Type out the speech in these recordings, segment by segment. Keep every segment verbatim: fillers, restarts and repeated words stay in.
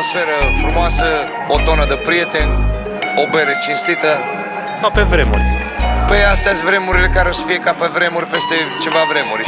atmosferă frumoasă, o tonă de prieteni, o bere cinstită. Ca pe vremuri. Păi astea sunt vremurile care o să fie ca pe vremuri peste ceva vremuri.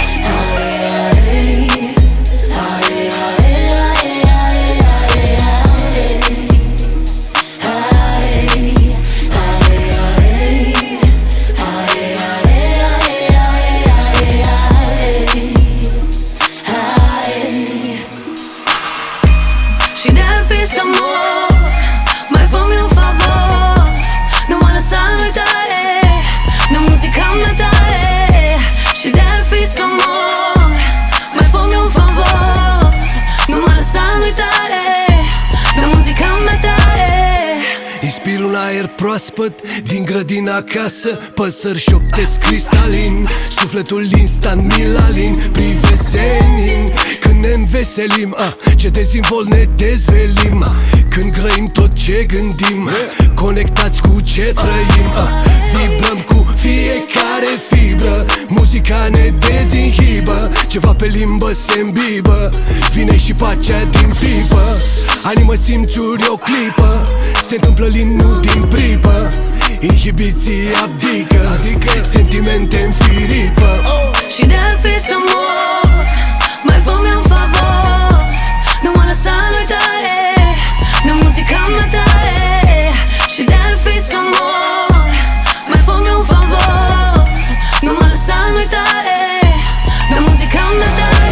Și de-ar fi să mor, mai fă-mi un favor, nu mă lăsa în uitare de muzica mea tare. Și de-ar fi să mor, mai fă-mi un favor, nu mă lăsa în uitare de muzica mea tare. Inspir un aer proaspăt din grădina acasă, păsări șoptesc cristalin, sufletul instant milalin, privesc senin. Când ne înveselim, ah, ce dezvolți ne dezvelim, ah, când grăim tot ce gândim, conectați cu ce trăim, ah, vibrăm cu fiecare fibră, muzica ne dezinhibă, ceva pe limbă se îmbibă, vine și pacea din pipă, animă simțuri o clipă, se întâmplă lin, nu din pripă, inhibiții abdică, adică sentimente în firipă. Și de-ar fi să mor, mai fă-mi un favor, nu mă lăsa în uitare de muzica mea tare. Și de-ar fi să mor, mai fă-mi un favor, nu mă lăsa în uitare de muzica mea tare.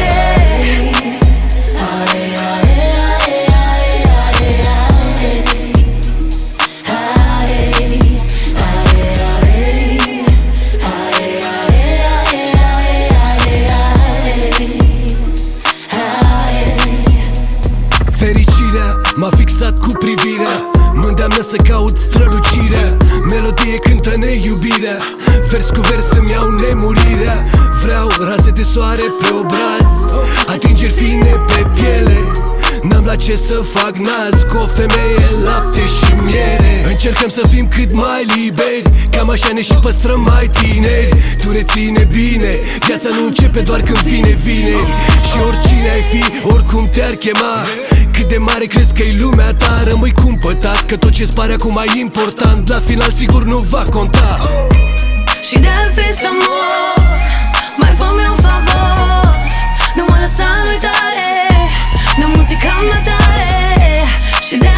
Fericirea m-a fixat cu privirea, mă îndeamnă să caut strălucirea, melodie cântă-ne iubirea, vers cu vers îmi iau nemurirea. Vreau raze de soare pe obraz, atingeri fine pe piele, n-am la ce să fac naz, cu o femeie, lapte și miere. Încercăm să fim cât mai liberi, cam așa ne și păstrăm mai tineri. Tu reține bine, viața nu începe doar când vine vineri. Și oricine ai fi, oricum te-ar chema, cât de mare crezi că-i lumea ta, rămâi cumpătat, că tot ce-ți pare acum mai important, la final sigur nu va conta. Și de-ar fi să mor, mai fă-mi un favor, nu mă lăsa în uitare de muzica mea tare. Și de